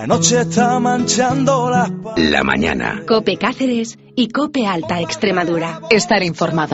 La noche está manchando la mañana. COPE Cáceres y COPE Alta Extremadura. Estar informado.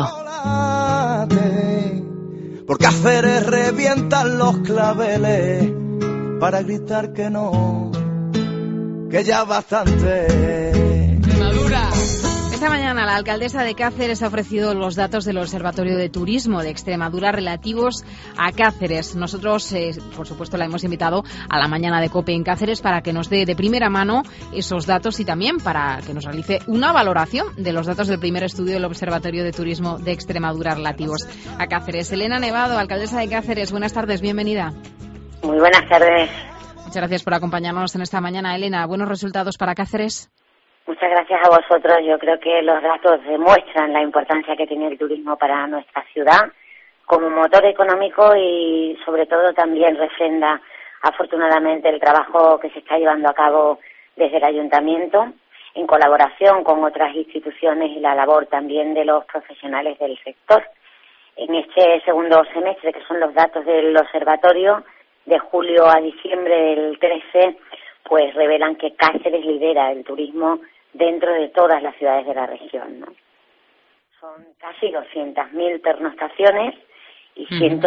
Por Cáceres revientan los claveles para gritar que no, que ya bastante. Extremadura. Esta mañana la alcaldesa de Cáceres ha ofrecido los datos del Observatorio de Turismo de Extremadura relativos a Cáceres. Nosotros, por supuesto, la hemos invitado a la mañana de COPE en Cáceres para que nos dé de primera mano esos datos y también para que nos realice una valoración de los datos del primer estudio del Observatorio de Turismo de Extremadura relativos a Cáceres. Elena Nevado, alcaldesa de Cáceres, buenas tardes, bienvenida. Muy buenas tardes. Muchas gracias por acompañarnos en esta mañana. Elena, ¿buenos resultados para Cáceres? Muchas gracias a vosotros. Yo creo que los datos demuestran la importancia que tiene el turismo para nuestra ciudad como motor económico y sobre todo también refrenda afortunadamente el trabajo que se está llevando a cabo desde el ayuntamiento en colaboración con otras instituciones y la labor también de los profesionales del sector. En este segundo semestre, que son los datos del observatorio, de julio a diciembre del 13, pues revelan que Cáceres lidera el turismo dentro de todas las ciudades de la región, ¿no? Son casi 200.000 pernoctaciones y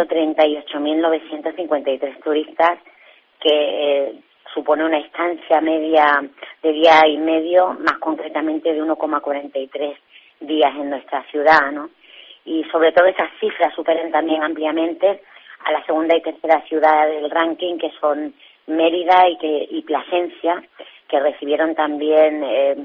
138.953 turistas, que supone una estancia media de día y medio, más concretamente de 1,43 días en nuestra ciudad, ¿no? Y sobre todo esas cifras superan también ampliamente a la segunda y tercera ciudad del ranking, que son Mérida y Plasencia, que recibieron también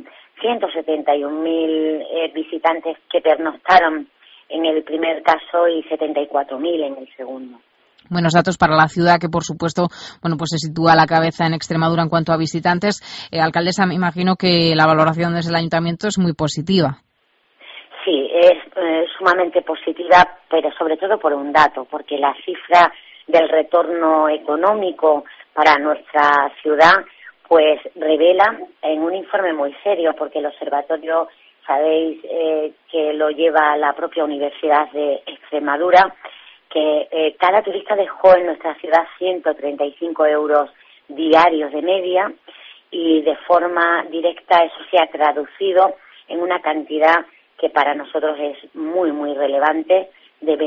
171.000 visitantes que pernoctaron en el primer caso y 74.000 en el segundo. Buenos datos para la ciudad que, por supuesto, pues se sitúa a la cabeza en Extremadura en cuanto a visitantes. Alcaldesa, me imagino que la valoración desde el ayuntamiento es muy positiva. Sí, es sumamente positiva, pero sobre todo por un dato, porque la cifra del retorno económico para nuestra ciudad pues revela en un informe muy serio, porque el observatorio, sabéis que lo lleva la propia Universidad de Extremadura, que cada turista dejó en nuestra ciudad 135 euros diarios de media, y de forma directa eso se ha traducido en una cantidad que para nosotros es muy, muy relevante, de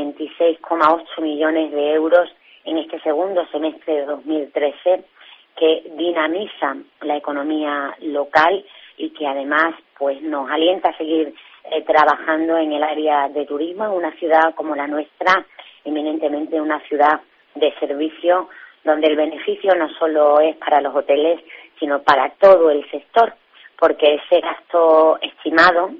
26,8 millones de euros en este segundo semestre de 2013, que dinamiza la economía local y que además pues nos alienta a seguir trabajando en el área de turismo en una ciudad como la nuestra, eminentemente una ciudad de servicio, donde el beneficio no solo es para los hoteles, sino para todo el sector, porque ese gasto estimado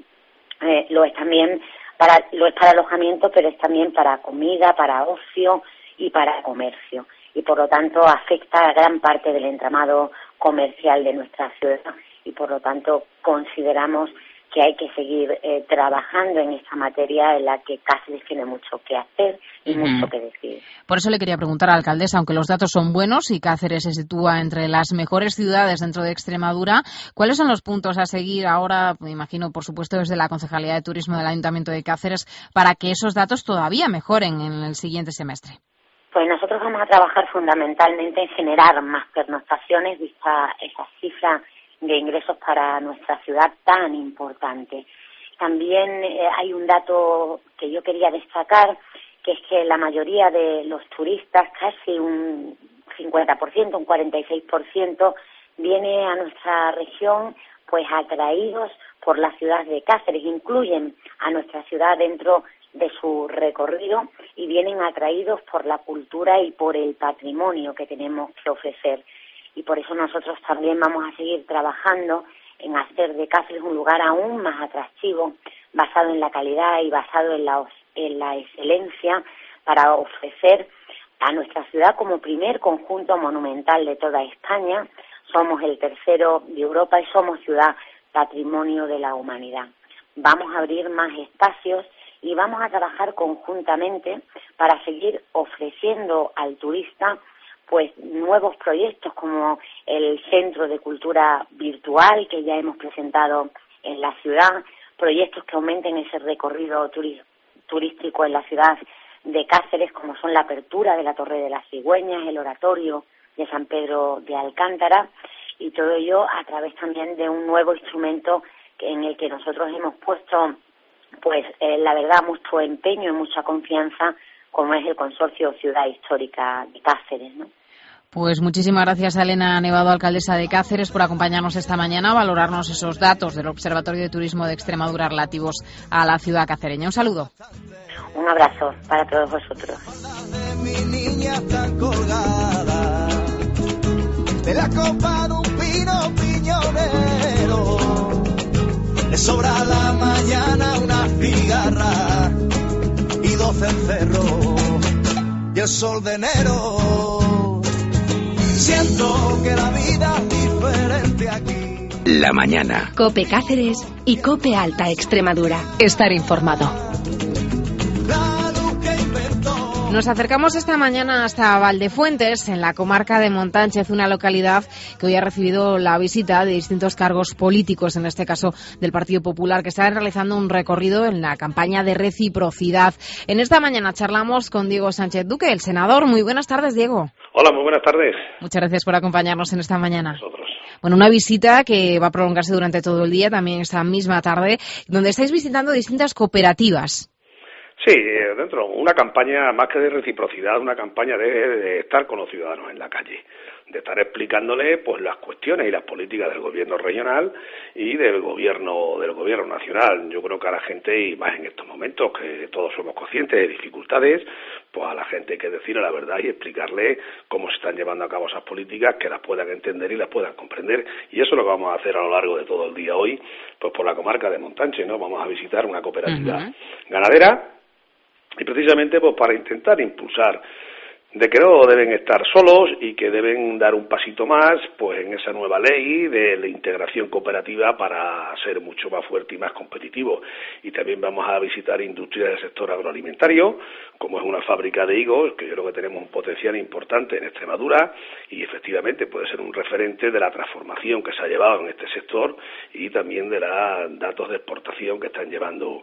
lo es para alojamiento, pero es también para comida, para ocio y para comercio. Y por lo tanto afecta a gran parte del entramado comercial de nuestra ciudad, y por lo tanto consideramos que hay que seguir trabajando en esta materia en la que Cáceres tiene mucho que hacer y mucho que decir. Por eso le quería preguntar a la alcaldesa, aunque los datos son buenos y Cáceres se sitúa entre las mejores ciudades dentro de Extremadura, ¿cuáles son los puntos a seguir ahora, me imagino, por supuesto, desde la Concejalía de Turismo del Ayuntamiento de Cáceres, para que esos datos todavía mejoren en el siguiente semestre? Pues nosotros vamos a trabajar fundamentalmente en generar más pernoctaciones, vista esa cifra de ingresos para nuestra ciudad tan importante. También hay un dato que yo quería destacar, que es que la mayoría de los turistas, casi un 50%, un 46%, viene a nuestra región pues atraídos por la ciudad de Cáceres, incluyen a nuestra ciudad dentro de su recorrido y vienen atraídos por la cultura y por el patrimonio que tenemos que ofrecer. Y por eso nosotros también vamos a seguir trabajando en hacer de Cáceres un lugar aún más atractivo, basado en la calidad y basado en la excelencia, para ofrecer a nuestra ciudad como primer conjunto monumental de toda España. Somos el tercero de Europa y somos ciudad patrimonio de la humanidad. Vamos a abrir más espacios y vamos a trabajar conjuntamente para seguir ofreciendo al turista pues nuevos proyectos como el Centro de Cultura Virtual que ya hemos presentado en la ciudad, proyectos que aumenten ese recorrido turístico en la ciudad de Cáceres, como son la apertura de la Torre de las Cigüeñas, el oratorio de San Pedro de Alcántara, y todo ello a través también de un nuevo instrumento en el que nosotros hemos puesto, pues la verdad, mucho empeño y mucha confianza, como es el Consorcio Ciudad Histórica de Cáceres, ¿no? Pues muchísimas gracias a Elena Nevado, alcaldesa de Cáceres, por acompañarnos esta mañana a valorarnos esos datos del Observatorio de Turismo de Extremadura relativos a la ciudad cacereña. Un saludo. Un abrazo para todos vosotros. Mi niña tan colgada de la copa de un pino piñonero, le sobra a la mañana una cigarra y 12 encerros y el sol de enero. Siento que la vida es diferente aquí. La mañana. COPE Cáceres y COPE Alta Extremadura. Estar informado. Nos acercamos esta mañana hasta Valdefuentes, en la comarca de Montánchez, una localidad que hoy ha recibido la visita de distintos cargos políticos, en este caso del Partido Popular, que están realizando un recorrido en la campaña de reciprocidad. En esta mañana charlamos con Diego Sánchez Duque, el senador. Muy buenas tardes, Diego. Hola, muy buenas tardes. Muchas gracias por acompañarnos en esta mañana. Nosotros. Bueno, una visita que va a prolongarse durante todo el día, también esta misma tarde, donde estáis visitando distintas cooperativas. Sí, dentro una campaña más que de reciprocidad, una campaña de estar con los ciudadanos en la calle, de estar explicándole pues las cuestiones y las políticas del gobierno regional y del gobierno nacional. Yo creo que a la gente, y más en estos momentos que todos somos conscientes de dificultades, pues a la gente hay que decirle la verdad y explicarle cómo se están llevando a cabo esas políticas, que las puedan entender y las puedan comprender. Y eso es lo que vamos a hacer a lo largo de todo el día hoy, pues por la comarca de Montánchez, ¿no? Vamos a visitar una cooperativa ganadera, y precisamente pues para intentar impulsar de que no deben estar solos y que deben dar un pasito más pues en esa nueva ley de la integración cooperativa para ser mucho más fuerte y más competitivo. Y también vamos a visitar industria del sector agroalimentario, como es una fábrica de higos, que yo creo que tenemos un potencial importante en Extremadura y efectivamente puede ser un referente de la transformación que se ha llevado en este sector y también de los datos de exportación que están llevando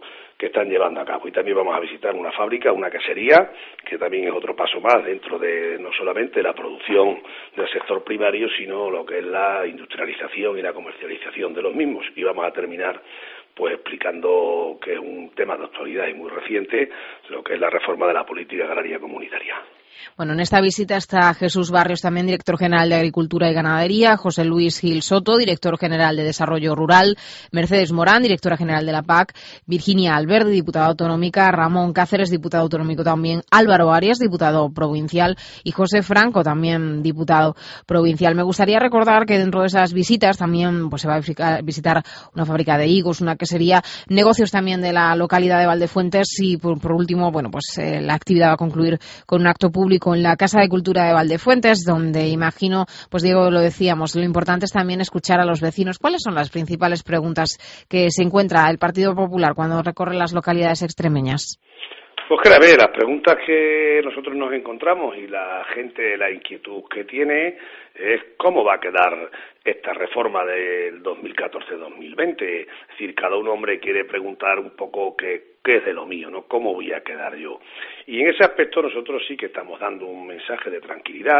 a cabo. Y también vamos a visitar una fábrica, una quesería, que también es otro paso más dentro de no solamente la producción del sector primario, sino lo que es la industrialización y la comercialización de los mismos. Y vamos a terminar pues explicando que es un tema de actualidad y muy reciente, lo que es la reforma de la política agraria comunitaria. Bueno, en esta visita está Jesús Barrios, también director general de Agricultura y Ganadería, José Luis Gil Soto, director general de Desarrollo Rural, Mercedes Morán, directora general de la PAC, Virginia Alberde, diputada autonómica, Ramón Cáceres, diputado autonómico también, Álvaro Arias, diputado provincial, y José Franco, también diputado provincial. Me gustaría recordar que dentro de esas visitas también pues se va a visitar una fábrica de higos, una quesería, negocios también de la localidad de Valdefuentes y por último, bueno, pues la actividad va a concluir con un acto público en la Casa de Cultura de Valdefuentes, donde imagino, pues Diego, lo decíamos, lo importante es también escuchar a los vecinos. ¿Cuáles son las principales preguntas que se encuentra el Partido Popular cuando recorre las localidades extremeñas? Pues que a ver, las preguntas que nosotros nos encontramos y la gente, la inquietud que tiene es cómo va a quedar esta reforma del 2014-2020. Es decir, cada hombre quiere preguntar un poco qué es de lo mío, ¿no? ¿Cómo voy a quedar yo? Y en ese aspecto nosotros sí que estamos dando un mensaje de tranquilidad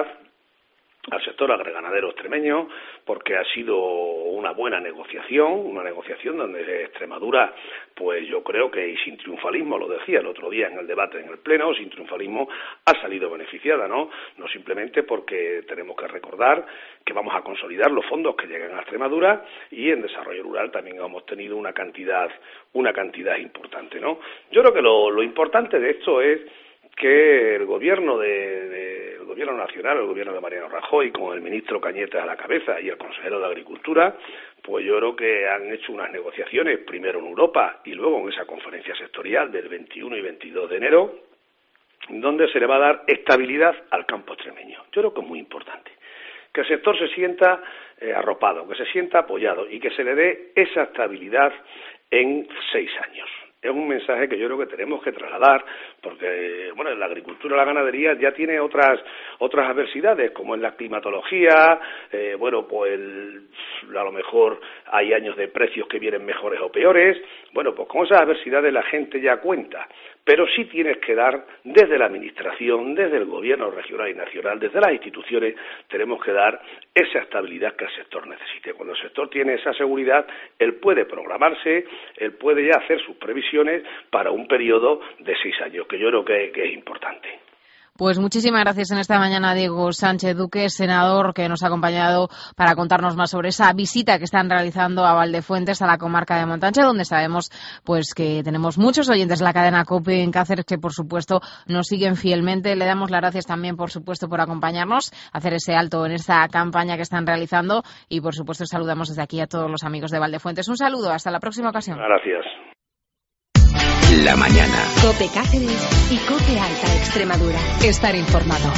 al sector agroganadero extremeño, porque ha sido una buena negociación donde Extremadura, pues yo creo que y sin triunfalismo, lo decía el otro día en el debate en el Pleno, sin triunfalismo ha salido beneficiada, ¿no? No simplemente porque tenemos que recordar que vamos a consolidar los fondos que llegan a Extremadura y en desarrollo rural también hemos tenido una cantidad importante, ¿no? Yo creo que lo importante de esto es que el gobierno el gobierno nacional, el gobierno de Mariano Rajoy, con el ministro Cañete a la cabeza y el consejero de Agricultura, pues yo creo que han hecho unas negociaciones, primero en Europa y luego en esa conferencia sectorial del 21 y 22 de enero, donde se le va a dar estabilidad al campo extremeño. Yo creo que es muy importante que el sector se sienta arropado, que se sienta apoyado y que se le dé esa estabilidad en 6 años. Es un mensaje que yo creo que tenemos que trasladar porque, bueno, la agricultura y la ganadería ya tiene otras adversidades, como es la climatología, pues a lo mejor hay años de precios que vienen mejores o peores. Bueno, pues con esas adversidades la gente ya cuenta, pero sí tienes que dar desde la administración, desde el gobierno regional y nacional, desde las instituciones, tenemos que dar esa estabilidad que el sector necesite. Cuando el sector tiene esa seguridad, él puede programarse, él puede ya hacer sus previsiones para un periodo de 6 años, que yo creo que es importante. Pues muchísimas gracias en esta mañana, Diego Sánchez Duque, senador, que nos ha acompañado para contarnos más sobre esa visita que están realizando a Valdefuentes, a la comarca de Montánchez, donde sabemos pues que tenemos muchos oyentes de la cadena COPE en Cáceres que, por supuesto, nos siguen fielmente. Le damos las gracias también, por supuesto, por acompañarnos, hacer ese alto en esta campaña que están realizando y, por supuesto, saludamos desde aquí a todos los amigos de Valdefuentes. Un saludo, hasta la próxima ocasión. Gracias. La mañana. COPE Cáceres y COPE Alta Extremadura. Estar informado.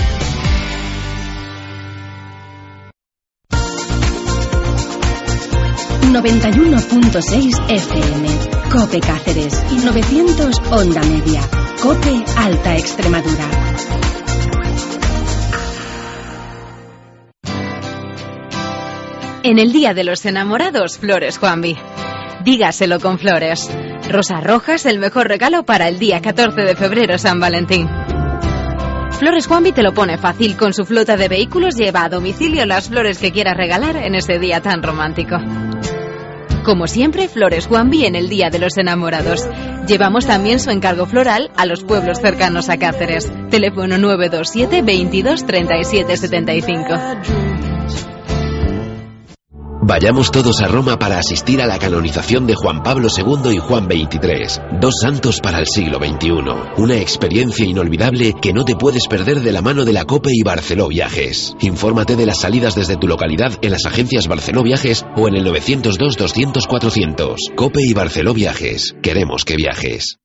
...91.6 FM... COPE Cáceres... ...y 900 Onda Media... COPE Alta Extremadura. En el Día de los Enamorados, Flores Juanvi. Dígaselo con flores. Rosas rojas, el mejor regalo para el día 14 de febrero, San Valentín. Flores Juanvi te lo pone fácil. Con su flota de vehículos lleva a domicilio las flores que quieras regalar en ese día tan romántico. Como siempre, Flores Juanvi en el Día de los Enamorados. Llevamos también su encargo floral a los pueblos cercanos a Cáceres. Teléfono 927 22 37 75. Vayamos todos a Roma para asistir a la canonización de Juan Pablo II y Juan XXIII, dos santos para el siglo XXI. Una experiencia inolvidable que no te puedes perder de la mano de la COPE y Barceló Viajes. Infórmate de las salidas desde tu localidad en las agencias Barceló Viajes o en el 902 200 400. COPE y Barceló Viajes. Queremos que viajes.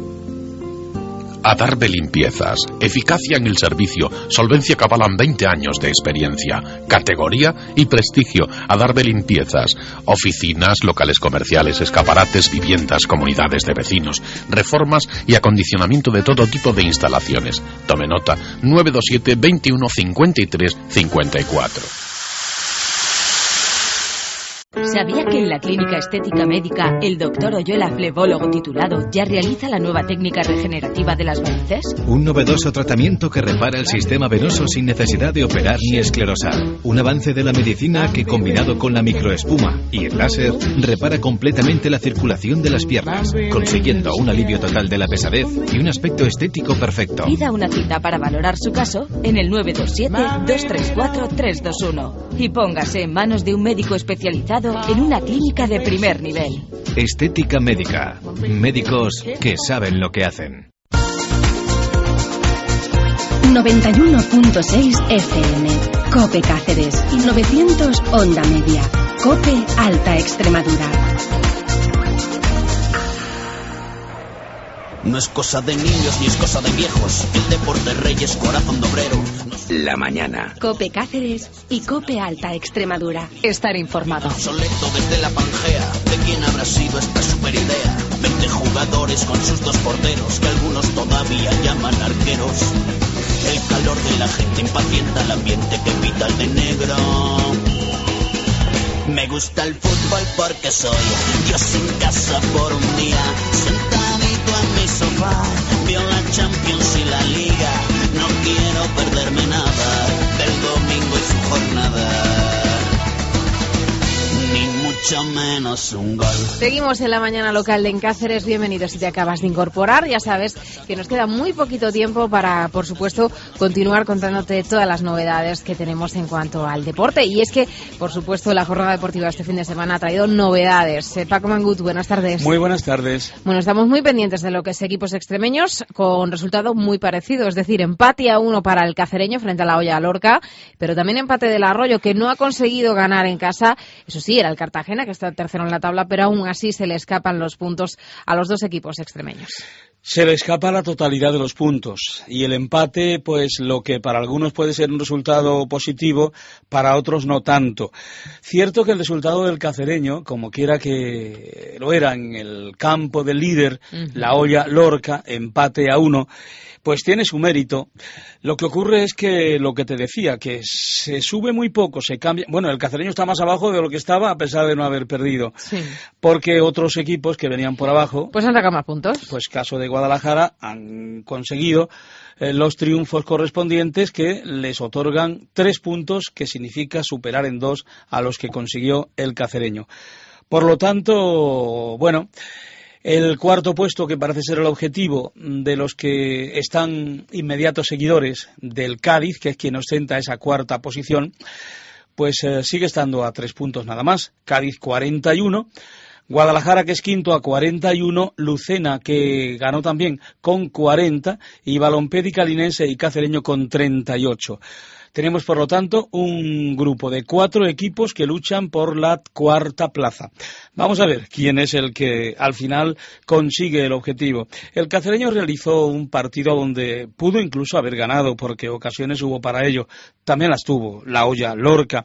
Adarve Limpiezas. Eficacia en el servicio, solvencia que avalan 20 años de experiencia, categoría y prestigio. Adarve Limpiezas. Oficinas, locales comerciales, escaparates, viviendas, comunidades de vecinos, reformas y acondicionamiento de todo tipo de instalaciones. Tome nota, 927 21 53 54. ¿Sabía que en la Clínica Estética Médica el doctor Oyola, flebólogo titulado, ya realiza la nueva técnica regenerativa de las varices? Un novedoso tratamiento que repara el sistema venoso sin necesidad de operar ni esclerosar. Un avance de la medicina que, combinado con la microespuma y el láser, repara completamente la circulación de las piernas, consiguiendo un alivio total de la pesadez y un aspecto estético perfecto. Pida una cita para valorar su caso en el 927-234-321 y póngase en manos de un médico especializado en una clínica de primer nivel. Estética Médica. Médicos que saben lo que hacen. 91.6 FM. COPE Cáceres y 900 Onda Media. COPE Alta Extremadura. No es cosa de niños ni es cosa de viejos. El deporte rey es corazón de obrero. La mañana. COPE Cáceres y COPE Alta Extremadura. Estar informado. Obsoleto desde la Pangea. ¿De quién habrá sido esta super idea? 20 jugadores con sus dos porteros, que algunos todavía llaman arqueros. El calor de la gente impacienta el ambiente que pita el de negro. Me gusta el fútbol porque soy Dios en casa por un día, sentadito en mi sofá, veo la Champions y la Liga. No quiero perderme nada del domingo y su jornada, ni mucho menos un gol. Seguimos en la mañana local de Cáceres. Bienvenidos si te acabas de incorporar. Ya sabes que nos queda muy poquito tiempo para, por supuesto, continuar contándote todas las novedades que tenemos en cuanto al deporte. Y es que, por supuesto, la jornada deportiva este fin de semana ha traído novedades. Paco Mangut, buenas tardes. Muy buenas tardes. Bueno, estamos muy pendientes de lo que es equipos extremeños con resultado muy parecido. Es decir, empate a 1 para el cacereño frente a la Olla Lorca, pero también empate del Arroyo, que no ha conseguido ganar en casa. Eso sí, era el Cartagena, que está tercero en la tabla, pero aún así se le escapan los puntos a los dos equipos extremeños. Se le escapa la totalidad de los puntos y el empate, pues lo que para algunos puede ser un resultado positivo, para otros no tanto. Cierto que el resultado del cacereño, como quiera que lo era en el campo del líder, la Olla Lorca, empate a 1, pues tiene su mérito. Lo que ocurre es que, lo que te decía, que se sube muy poco, se cambia. Bueno, el cacereño está más abajo de lo que estaba, a pesar de no haber perdido. Sí. Porque otros equipos que venían por abajo, pues han sacado más puntos. Pues caso de Guadalajara han conseguido los triunfos correspondientes que les otorgan 3 puntos, que significa superar en 2 a los que consiguió el cacereño. Por lo tanto, bueno, el cuarto puesto, que parece ser el objetivo de los que están inmediatos seguidores del Cádiz, que es quien ostenta esa cuarta posición, pues sigue estando a 3 puntos nada más. Cádiz 41, Guadalajara, que es quinto, a 41, Lucena, que ganó también, con 40, y Balompédica, Linense y Cacereño con 38. Tenemos, por lo tanto, un grupo de 4 equipos que luchan por la cuarta plaza. Vamos a ver quién es el que al final consigue el objetivo. El cacereño realizó un partido donde pudo incluso haber ganado, porque ocasiones hubo para ello. También las tuvo La Hoya, Lorca,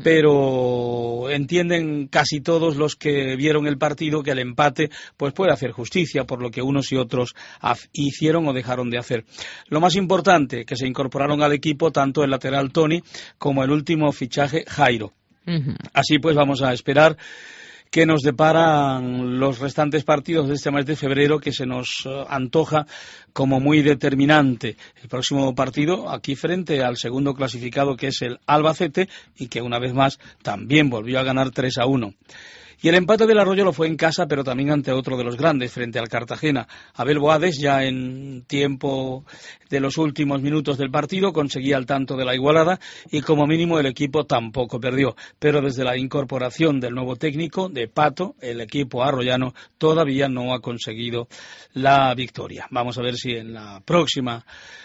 pero entienden casi todos los que vieron el partido que el empate pues puede hacer justicia por lo que unos y otros hicieron o dejaron de hacer. Lo más importante, que se incorporaron al equipo tanto el lateral Tony como el último fichaje Jairo. Así pues vamos a esperar que nos deparan los restantes partidos de este mes de febrero, que se nos antoja como muy determinante. El próximo partido aquí frente al segundo clasificado, que es el Albacete, y que una vez más también volvió a ganar 3-1. Y el empate del Arroyo lo fue en casa, pero también ante otro de los grandes, frente al Cartagena. Abel Boades, ya en tiempo de los últimos minutos del partido, conseguía el tanto de la igualada, y como mínimo el equipo tampoco perdió. Pero desde la incorporación del nuevo técnico, de Pato, el equipo arroyano todavía no ha conseguido la victoria. Vamos a ver si en la próxima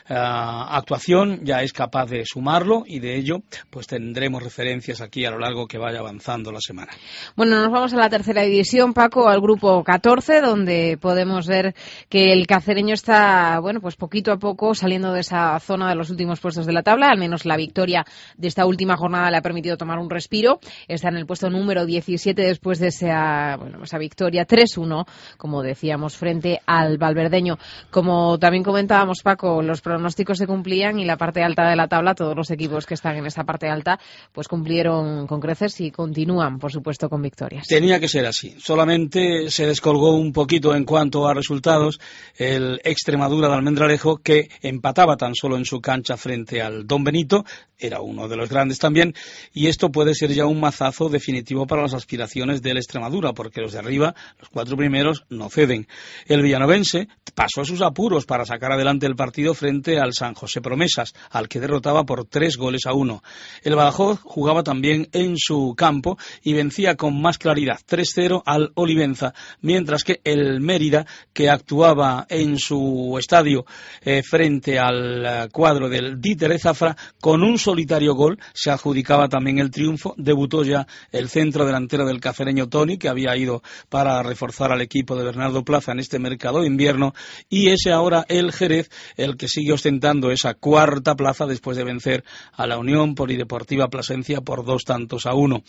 actuación ya es capaz de sumarlo, y de ello pues tendremos referencias aquí a lo largo que vaya avanzando la semana. Bueno, nos vamos a la tercera división, Paco, al grupo 14, donde podemos ver que el cacereño está, bueno, pues poquito a poco saliendo de esa zona de los últimos puestos de la tabla. Al menos la victoria de esta última jornada le ha permitido tomar un respiro. Está en el puesto número 17 después de esa victoria 3-1, como decíamos, frente al valverdeño. Como también comentábamos, Paco, los pronósticos se cumplían y la parte alta de la tabla, todos los equipos que están en esa parte alta, pues cumplieron con creces y continúan, por supuesto, con victorias. Tenía que ser así. Solamente se descolgó un poquito en cuanto a resultados el Extremadura de Almendralejo, que empataba tan solo en su cancha frente al Don Benito, era uno de los grandes también, y esto puede ser ya un mazazo definitivo para las aspiraciones del Extremadura, porque los de arriba, los 4 primeros, no ceden. El villanovense pasó sus apuros para sacar adelante el partido frente al San José Promesas, al que derrotaba por 3-1. El Badajoz jugaba también en su campo y vencía con más claridad 3-0 al Olivenza, mientras que el Mérida, que actuaba en su estadio frente al cuadro del Díter Zafra, con un solitario gol se adjudicaba también el triunfo. Debutó ya el centro delantero del cacereño Tony, que había ido para reforzar al equipo de Bernardo Plaza en este mercado de invierno, y es ahora el Jerez el que sigue ostentando esa cuarta plaza después de vencer a la Unión Polideportiva Plasencia por 2-1.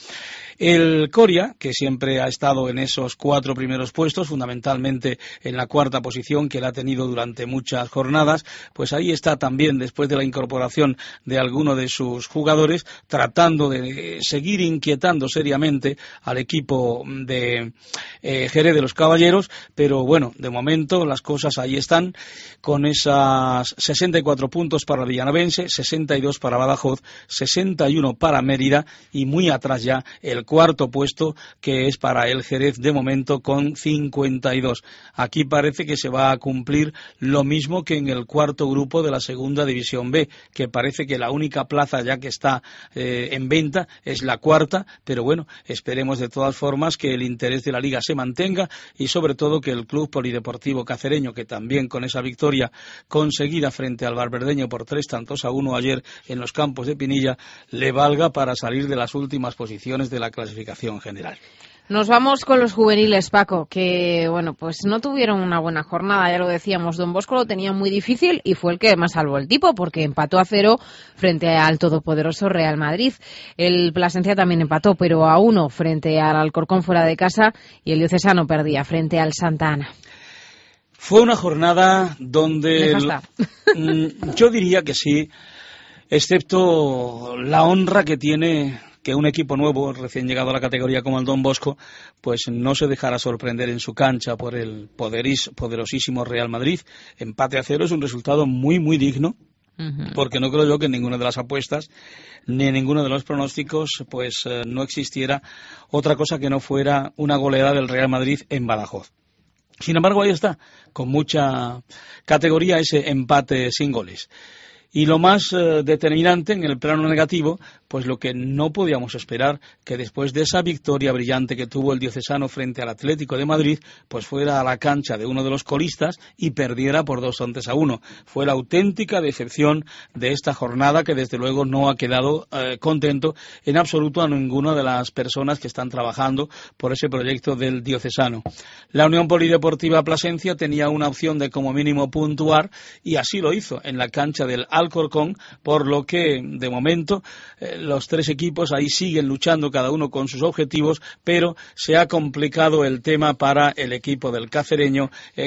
El Coria, que siempre ha estado en esos 4 primeros puestos, fundamentalmente en la cuarta posición que la ha tenido durante muchas jornadas, pues ahí está también después de la incorporación de alguno de sus jugadores, tratando de seguir inquietando seriamente al equipo de Jerez de los Caballeros, pero bueno, de momento las cosas ahí están, con esas 64 puntos para Villanovense, 62 para Badajoz, 61 para Mérida, y muy atrás ya el cuarto puesto, que es para el Jerez de momento con 52. Aquí parece que se va a cumplir lo mismo que en el cuarto grupo de la segunda división B, que parece que la única plaza ya que está en venta es la cuarta, pero bueno, esperemos de todas formas que el interés de la liga se mantenga, y sobre todo que el Club Polideportivo Cacereño, que también con esa victoria conseguida frente al Valverdeño por 3-1 ayer en los campos de Pinilla, le valga para salir de las últimas posiciones de la clasificación general. Nos vamos con los juveniles, Paco, que bueno, pues no tuvieron una buena jornada, ya lo decíamos. Don Bosco lo tenía muy difícil y fue el que más salvó el tipo, porque empató a 0 frente al todopoderoso Real Madrid. El Plasencia también empató, pero a 1 frente al Alcorcón fuera de casa, y el Diocesano perdía frente al Santa Ana. Fue una jornada donde yo diría que sí, excepto la honra que tiene que un equipo nuevo, recién llegado a la categoría como el Don Bosco, pues no se dejara sorprender en su cancha por el poderosísimo Real Madrid. Empate a 0 es un resultado muy, muy digno, porque no creo yo que en ninguna de las apuestas ni en ninguno de los pronósticos pues no existiera otra cosa que no fuera una goleada del Real Madrid en Badajoz. Sin embargo, ahí está, con mucha categoría, ese empate sin goles. Y lo más determinante en el plano negativo, pues lo que no podíamos esperar, que después de esa victoria brillante que tuvo el diocesano frente al Atlético de Madrid, pues fuera a la cancha de uno de los colistas y perdiera por 2-1. Fue la auténtica decepción de esta jornada, que desde luego no ha quedado contento en absoluto a ninguna de las personas que están trabajando por ese proyecto del diocesano. La Unión Polideportiva Plasencia tenía una opción de como mínimo puntuar y así lo hizo en la cancha del Alcorcón, por lo que de momento los tres equipos ahí siguen luchando cada uno con sus objetivos, pero se ha complicado el tema para el equipo del cacereño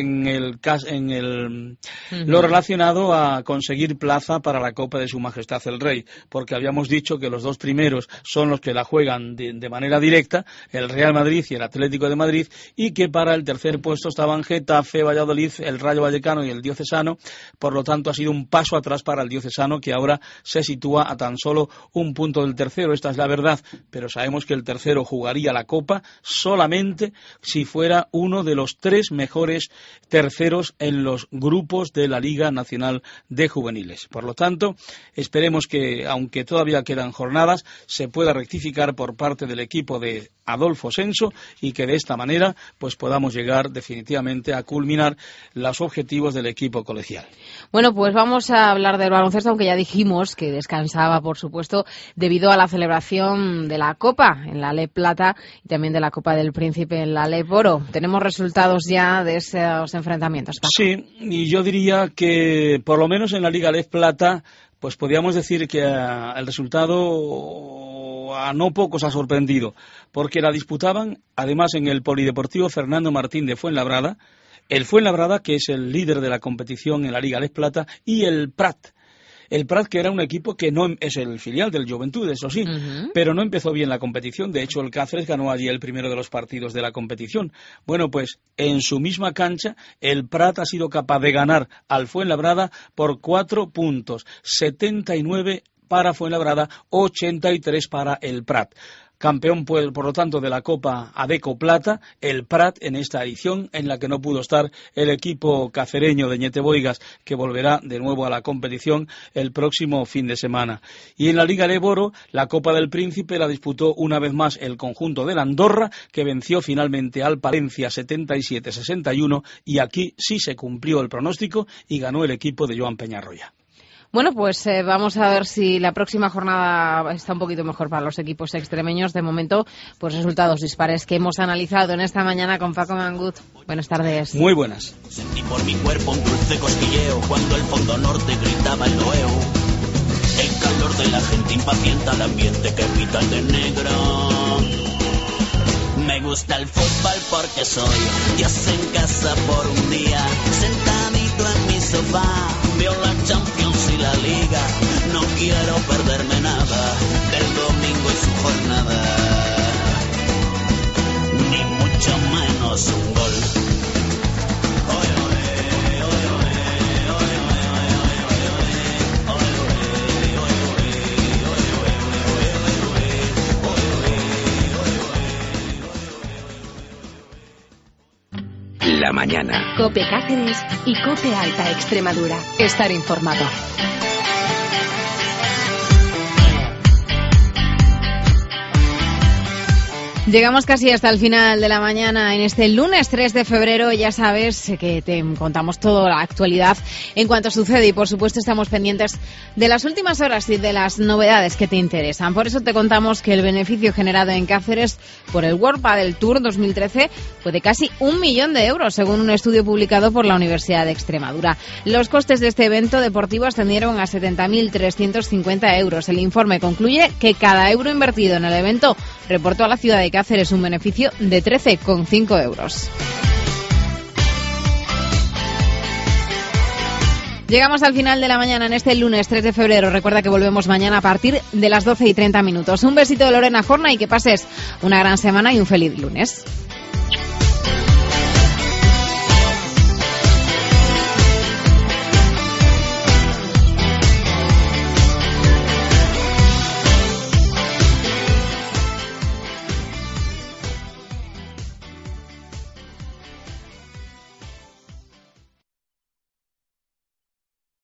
lo relacionado a conseguir plaza para la Copa de Su Majestad el Rey, porque habíamos dicho que los dos primeros son los que la juegan de manera directa, el Real Madrid y el Atlético de Madrid, y que para el tercer puesto estaban Getafe, Valladolid, el Rayo Vallecano y el Diocesano. Por lo tanto, ha sido un paso atrás para el Diocesano, que ahora se sitúa a tan solo un punto del tercero. Esta es la verdad, pero sabemos que el tercero jugaría la Copa solamente si fuera uno de los tres mejores terceros en los grupos de la Liga Nacional de Juveniles. Por lo tanto, esperemos que, aunque todavía quedan jornadas, se pueda rectificar por parte del equipo de Adolfo Senso y que de esta manera pues podamos llegar definitivamente a culminar los objetivos del equipo colegial. Bueno, pues vamos a hablar del baloncesto, aunque ya dijimos que descansaba, por supuesto, debido a la celebración de la Copa en la Alep Plata y también de la Copa del Príncipe en la Alep Oro. Tenemos resultados ya de esos enfrentamientos, Paco. Sí, y yo diría que por lo menos en la Liga Alep Plata pues podríamos decir que el resultado a no pocos ha sorprendido, porque la disputaban además en el Polideportivo Fernando Martín de Fuenlabrada, el Fuenlabrada, que es el líder de la competición en la Liga Alep Plata, y el Prat. El Prat, que era un equipo que no es el filial del Joventut, eso sí, pero no empezó bien la competición. De hecho, el Cáceres ganó allí el primero de los partidos de la competición. Bueno, pues en su misma cancha, el Prat ha sido capaz de ganar al Fuenlabrada por 4 puntos, 79 para Fuenlabrada, 83 para el Prat. Campeón, pues, por lo tanto, de la Copa Adeco Plata, el Prat, en esta edición en la que no pudo estar el equipo cacereño de Ñete Boigas, que volverá de nuevo a la competición el próximo fin de semana. Y en la Liga Alep Oro, la Copa del Príncipe la disputó una vez más el conjunto de la Andorra, que venció finalmente al Palencia 77-61, y aquí sí se cumplió el pronóstico y ganó el equipo de Joan Peñarroya. Bueno, pues vamos a ver si la próxima jornada está un poquito mejor para los equipos extremeños. De momento, pues resultados dispares que hemos analizado en esta mañana con Paco Mangut. Buenas tardes. Muy buenas. Sentí por mi cuerpo un dulce cosquilleo cuando el fondo norte gritaba el loeo. El calor de la gente impacienta el ambiente que pintan de negro. Me gusta el fútbol porque soy Dios en casa por un día. Sentadito en mi sofá, veo la Champions y la Liga. No quiero perderme nada del domingo y su jornada, ni mucho menos un gol. La mañana. COPE Cáceres y COPE Alta Extremadura. Estar informado. Llegamos casi hasta el final de la mañana en este lunes 3 de febrero. Ya sabes que te contamos toda la actualidad en cuanto sucede y por supuesto estamos pendientes de las últimas horas y de las novedades que te interesan. Por eso te contamos que el beneficio generado en Cáceres por el World Padel Tour 2013 fue de casi 1 millón de euros, según un estudio publicado por la Universidad de Extremadura. Los costes de este evento deportivo ascendieron a 70.350 euros. El informe concluye que cada euro invertido en el evento reportó a la ciudad de Cáceres un beneficio de 13,5 euros. Llegamos al final de la mañana en este lunes 3 de febrero. Recuerda que volvemos mañana a partir de las 12:30. Un besito de Lorena Forna y que pases una gran semana y un feliz lunes.